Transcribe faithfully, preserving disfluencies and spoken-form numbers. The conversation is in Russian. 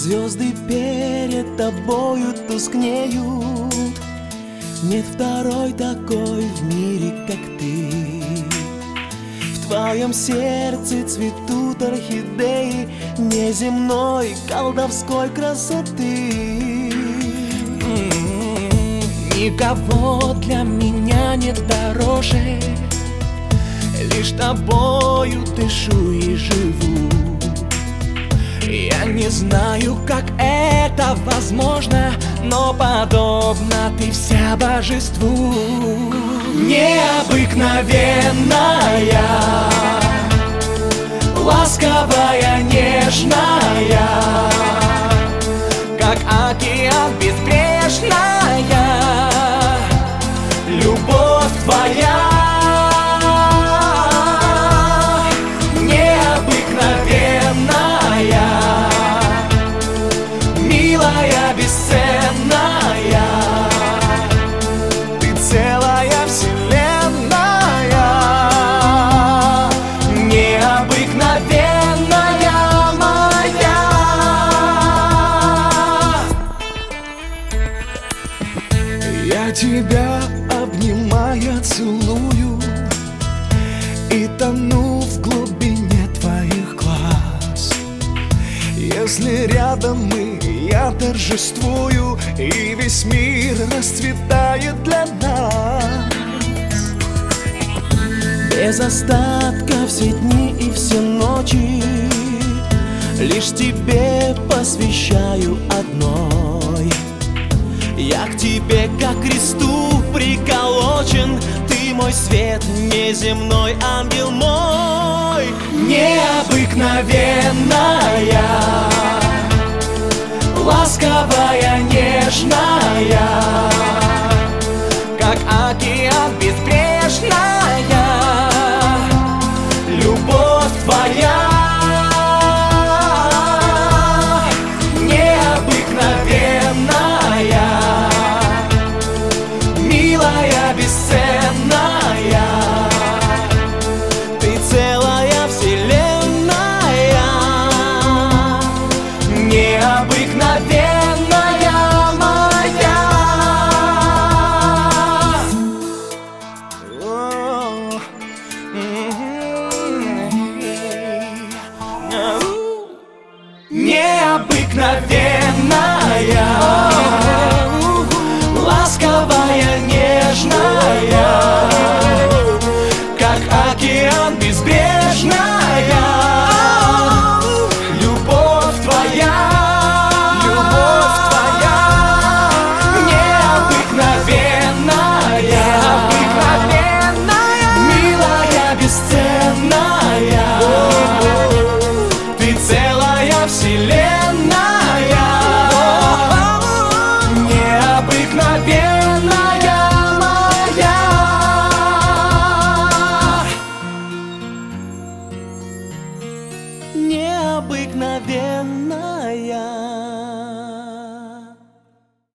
Звезды перед тобою тускнеют. Нет второй такой в мире, как ты. В твоем сердце цветут орхидеи неземной колдовской красоты. Никого для меня нет дороже, лишь тобою дышу и живу. Я не знаю, как это возможно, но подобна ты вся божеству. Необыкновенная, ласковая, нежная, как океан безбрежная, любовь твоя. Милая, бесценная, ты целая вселенная, необыкновенная моя. Я тебя обнимая целую и тону в глубине твоих глаз. Если рядом мы, я торжествую, и весь мир расцветает для нас. Без остатка все дни и все ночи лишь тебе посвящаю одной. Я к тебе, как к кресту приколочен, ты мой свет, неземной ангел мой. Необыкновенная, ласковая, нежная,